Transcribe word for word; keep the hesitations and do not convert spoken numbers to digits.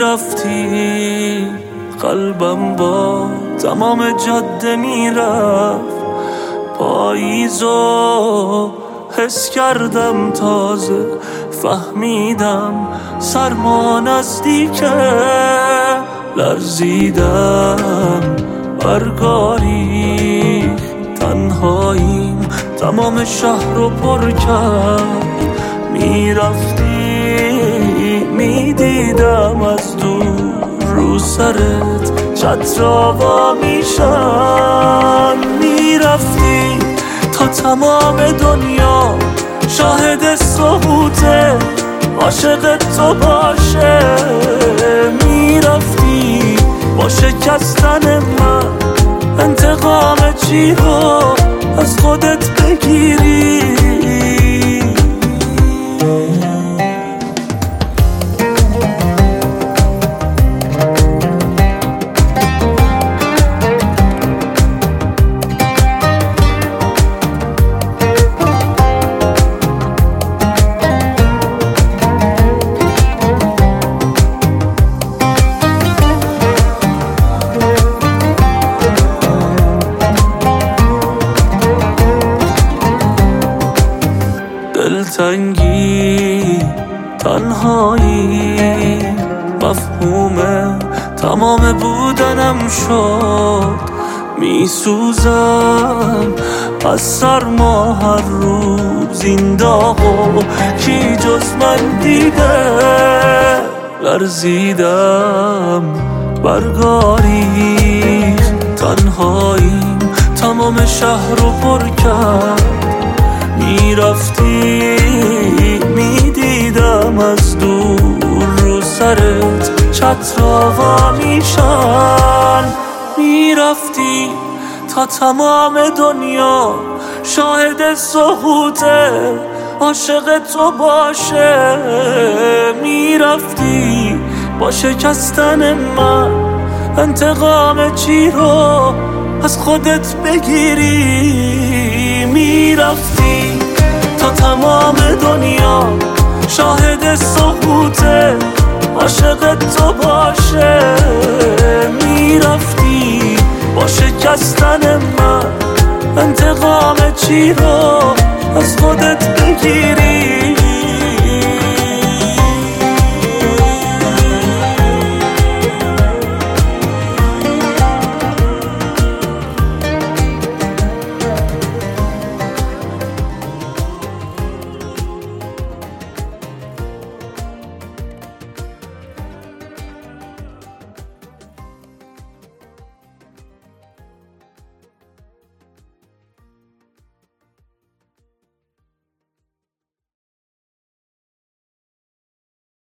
میرفتی قلبم با تمام جاده میرفت، پاییزو حس کردم تازه، فهمیدم سرما نزدیکه، لرزیدم برگاری تنهاییم تمام شهر رو پر کرد، میرفتی میدیدم از دور رو سرت چترا وا میشن، میرفتی تا تمام دنیا شاهد سقوطه عاشق تو باشه، میرفتی با شکستن من انتقام چی رو از خودت بگیری. دلتنگی تنهایی مفهوم تمام بودنم شد، میسوزم از سرما هر روز این داغو کی جز من دیده، لرزیدم برگاری تنهاییم تمام شهر رو پر کرد، میرفتی میدیدم از دور رو سرت چترا وا میشن، میرفتی تا تمام دنیا شاهد سقوطه عاشق تو باشه، میرفتی با شکستن من انتقام چی رو از خودت بگیری، میرفتی تا تمام دنیا شاهد سقوطه عاشق تو باشه، میرفتی با شکستن من انتقام چی رو از خودت بگیری.